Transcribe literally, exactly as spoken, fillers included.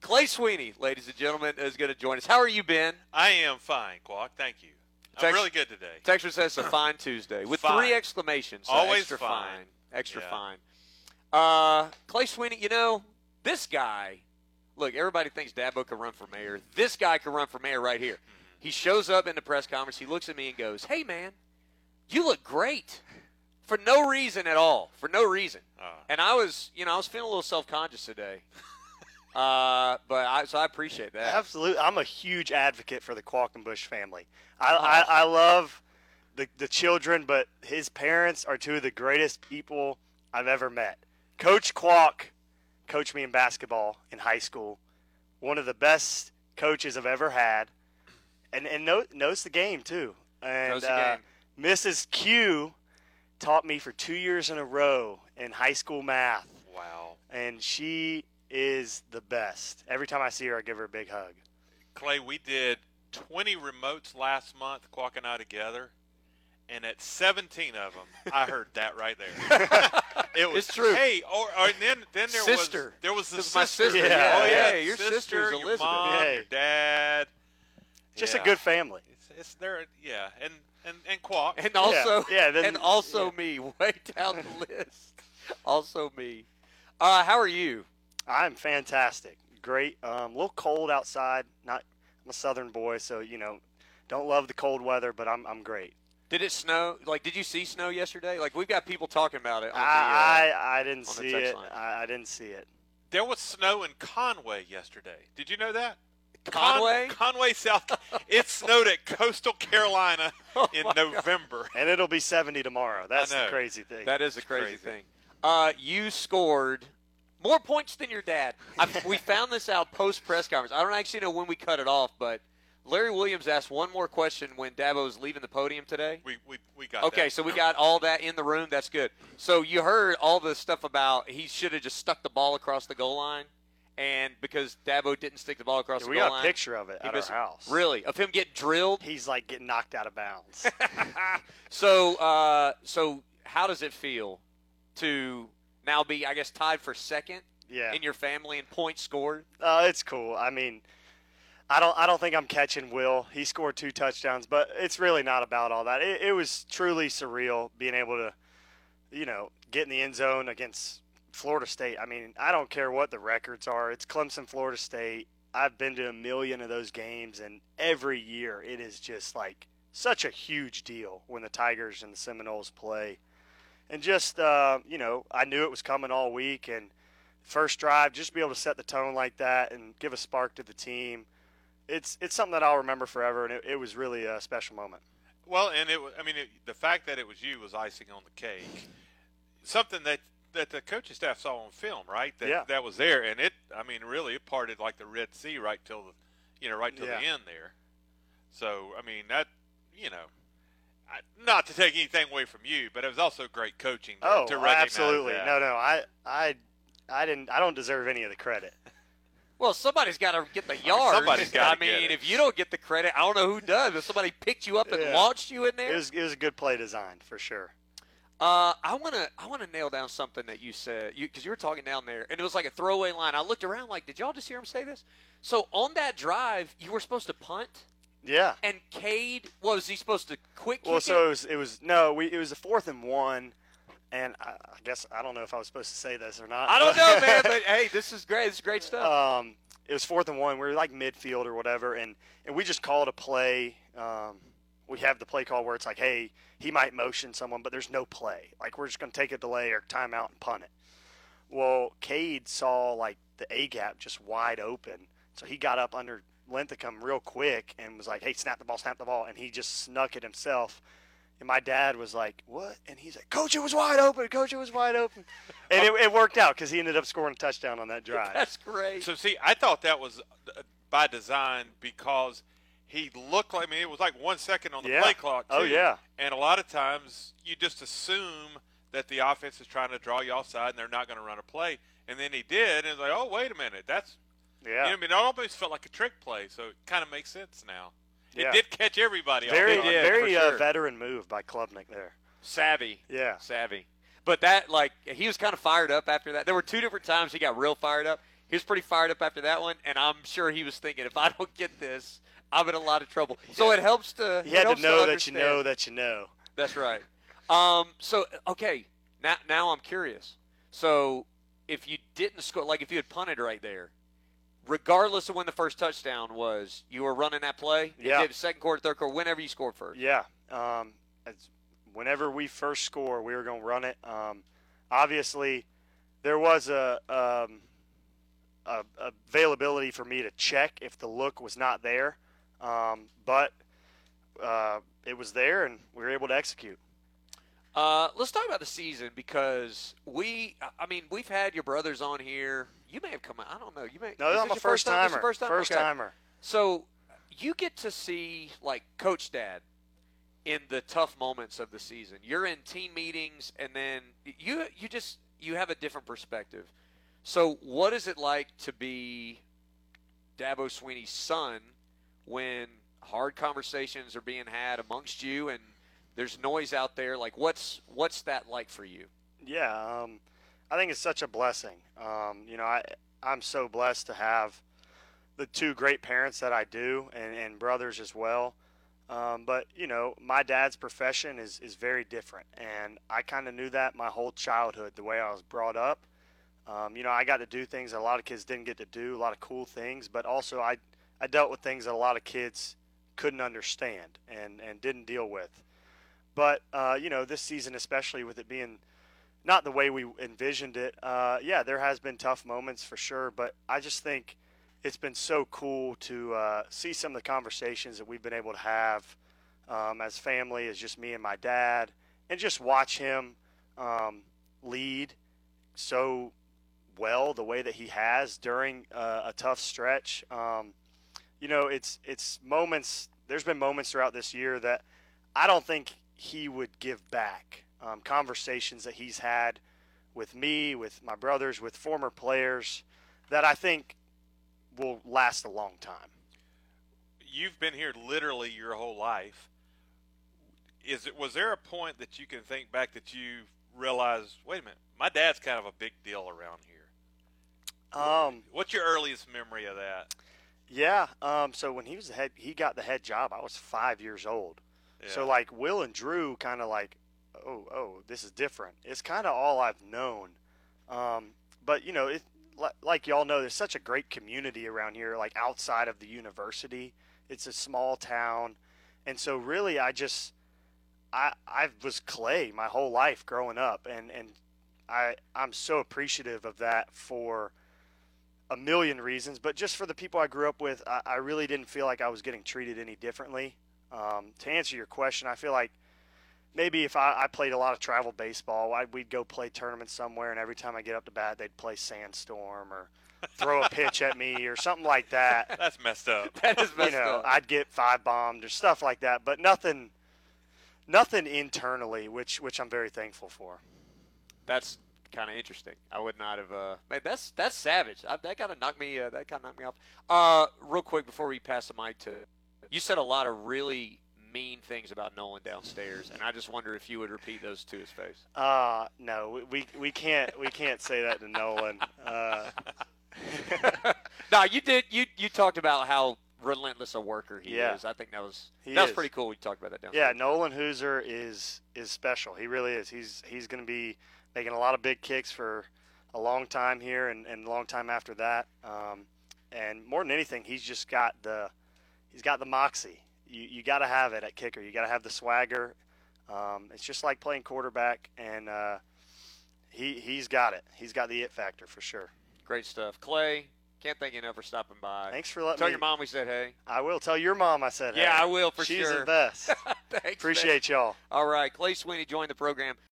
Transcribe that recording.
Clay Sweeney, ladies and gentlemen, is going to join us. How are you, Ben? I am fine, Quack. Thank you. I'm Text, really good today. Texter says a fine Tuesday with Fine. three exclamations. So Always extra fine. fine. Extra Yeah. fine. Uh, Clay Sweeney, you know, this guy, look, everybody thinks Dabo can run for mayor. This guy can run for mayor right here. Mm-hmm. He shows up in the press conference. He looks at me and goes, hey, man, you look great. For no reason at all. For no reason. Uh, And I was, you know, I was feeling a little self-conscious today. Uh, but I, so I appreciate that. Absolutely. I'm a huge advocate for the Qualkenbush family. I, I, I love the, the children, but his parents are two of the greatest people I've ever met. Coach Qualk coached me in basketball in high school. One of the best coaches I've ever had. And, and know, knows the game, too. And Knows the uh, game. Missus Q taught me for two years in a row in high school math. wow. And she is the best. Every time I see her, I give her a big hug. Clay, we did twenty remotes last month, Quack and I together, and at seventeen of them, I heard that right there. It was It's true. Hey, or, or and then then there Sister. was there was the This is my sister. sister. Yeah. Oh yeah, Yeah, your sister, sister's your Elizabeth. mom, Hey. your dad. Just Yeah. a good family. It's, it's there. Yeah, and and and Quack. And also, Yeah, then- and also yeah. me, way down the list. Also me. Uh, how are you? I'm fantastic. Great. Um, a little cold outside. Not. I'm a southern boy, so you know, don't love the cold weather, but I'm I'm great. Did it snow? Like, did you see snow yesterday? Like, we've got people talking about it. On I, I I didn't on the see text it. line. I, I didn't see it. There was snow in Conway yesterday. Did you know that? the uh, Conway. Con- Conway, South. It snowed at Coastal Carolina Oh, in my God. November. And it'll be seventy tomorrow. That's the know. crazy thing. That is a crazy, crazy. thing. Uh, you scored more points than your dad. I, we found this out post press conference. I don't actually know when we cut it off, but Larry Williams asked one more question when Dabo was leaving the podium today. We we we got Okay, that. so we got all that in the room. That's good. So you heard all the stuff about he should have just stuck the ball across the goal line, and because Dabo didn't stick the ball across Yeah, the we goal got a line, picture of it he at our missed- house. Really, of him getting drilled. He's like getting knocked out of bounds. So, uh, so how does it feel to now be, I guess, tied for second Yeah. in your family in points scored? Uh, it's cool. I mean, I don't I don't think I'm catching Will. He scored two touchdowns, but it's really not about all that. It, it was truly surreal being able to, you know, get in the end zone against Florida State. I mean, I don't care what the records are. It's Clemson, Florida State. I've been to a million of those games, and every year it is just like such a huge deal when the Tigers and the Seminoles play. And just, uh, you know, I knew it was coming all week, and first drive, just be able to set the tone like that and give a spark to the team. It's it's something that I'll remember forever, and it, it was really a special moment. Well, and it was, I mean, it, the fact that it was you was icing on the cake. Something that, that the coaching staff saw on film, right? That, Yeah. That was there, and it, I mean, really, it parted like the Red Sea right till the, you know, right till Yeah. the end there. So, I mean, that, you know, I, not to take anything away from you, but it was also great coaching to, Oh, to recognize absolutely. that. No, no, I, I, I didn't. I don't deserve any of the credit. Well, somebody's got to get the yards. somebody's gotta I mean, get it. if you don't get the credit, I don't know who does. But somebody picked you up and Yeah. launched you in there. It was it was a good play design for sure. Uh, I want to I want to nail down something that you said you because you were talking down there and it was like a throwaway line. I looked around like, did y'all just hear him say this? So on that drive, you were supposed to punt, Yeah. and Cade, what was he supposed to quick kick Well, so it? it was, it was no, we it was a fourth and one, and I, I guess I don't know if I was supposed to say this or not. I don't know, man, but hey, this is great. This is great stuff. Um, it was fourth and one. We were like midfield or whatever, and, and we just called a play. Um, we have the play call where it's like, hey, he might motion someone, but there's no play. Like, we're just going to take a delay or timeout and punt it. Well, Cade saw, like, the A-gap just wide open, so he got up under Linthicum real quick and was like, hey, snap the ball, snap the ball, and he just snuck it himself. And my dad was like, what? And he's like, Coach, it was wide open. Coach, it was wide open. And it, it worked out because he ended up scoring a touchdown on that drive. That's great. So, see, I thought that was uh, by design because he looked like, I mean, it was like one second on the Yeah. play clock, too. Oh, yeah. And a lot of times you just assume that the offense is trying to draw you offside and they're not going to run a play. And then he did, and it's like, oh, wait a minute. That's, Yeah. you know, I mean, it almost felt like a trick play, so it kind of makes sense now. It Yeah. did catch everybody Very, off did, guard. very for uh, sure. veteran move by Klubnik there. Savvy. Yeah. Savvy. But that, like, he was kind of fired up after that. There were two different times he got real fired up. he was pretty fired up after that one, and I'm sure he was thinking, if I don't get this, I'm in a lot of trouble. So it helps to. You had helps to know to that you know that you know. That's right. Um, so okay, now now I'm curious. So if you didn't score, like if you had punted right there, regardless of when the first touchdown was, you were running that play. Yeah. It did second quarter, third quarter, whenever you scored first. Yeah. Um, it's, whenever we first score, we were going to run it. Um, obviously, there was a, um, a, a availability for me to check if the look was not there, um, but uh, it was there, and we were able to execute. Uh, let's talk about the season because we, I mean, we've had your brothers on here. You may have come out. I don't know. You may. No, is I'm this a your first time? This timer. your First time. First Okay. timer. So you get to see like Coach Dad in the tough moments of the season. You're in team meetings, and then you you just you have a different perspective. So what is it like to be Dabo Swinney's son when hard conversations are being had amongst you and there's noise out there? Like what's what's that like for you? Yeah, um, I think it's such a blessing. Um, you know, I I'm so blessed to have the two great parents that I do, and, and brothers as well. Um, but you know, my dad's profession is is very different, and I kind of knew that my whole childhood, the way I was brought up. Um, you know, I got to do things that a lot of kids didn't get to do, a lot of cool things, but also I I dealt with things that a lot of kids couldn't understand and and didn't deal with. But uh, you know, this season, especially with it being not the way we envisioned it, uh, yeah, there has been tough moments for sure. But I just think it's been so cool to uh, see some of the conversations that we've been able to have um, as family, as just me and my dad, and just watch him um, lead so well the way that he has during uh, a tough stretch. Um, you know, it's it's moments. There's been moments throughout this year that I don't think he would give back. Um, conversations that he's had with me, with my brothers, with former players, that I think will last a long time. You've been here literally your whole life. Is it was there a point that you can think back that you realized, wait a minute, my dad's kind of a big deal around here? Um, What's your earliest memory of that? yeah. Um, so when he was the head, he got the head job. I was five years old. Yeah. So like Will and Drew, kind of like, oh, oh, this is different. It's kind of all I've known. Um, but you know, it, like y'all know, there's such a great community around here, like outside of the university. It's a small town. And so really I just, I, I was Clay my whole life growing up. And, and I, I'm so appreciative of that for a million reasons, but just for the people I grew up with, I, I really didn't feel like I was getting treated any differently. Um, to answer your question, I feel like maybe if I, I played a lot of travel baseball, I, we'd go play tournaments somewhere, and every time I get up to bat, they'd play Sandstorm or throw a pitch at me or something like that. That's messed up. That is messed You know, up. I'd get five bombed or stuff like that, but nothing, nothing internally, which which I'm very thankful for. That's kind of interesting. I would not have. Uh, man, that's that's savage. I, that kind of knocked me. Uh, that kind of knocked me off. Uh, real quick before we pass the mic to, you said a lot of really mean things about Nolan downstairs, and I just wonder if you would repeat those to his face. Uh no, we we, we can't we can't say that to Nolan. Uh, No, you did. You you talked about how relentless a worker he Yeah. is. I think that was He that was is. pretty cool. We talked about that downstairs. Yeah, Nolan Hooser is is special. He really is. He's he's going to be making a lot of big kicks for a long time here and, and a long time after that. Um, and more than anything, he's just got the he's got the moxie. You you got to have it at kicker. You got to have the swagger. Um, it's just like playing quarterback, and uh, he he's got it. He's got the it factor for sure. Great stuff, Clay. Can't thank you enough for stopping by. Thanks for letting Tell me. your mom we said hey. I will tell your mom I said hey. Yeah, I will for She's sure. the best. Thanks, Appreciate y'all. All right, Clay Swinney joined the program.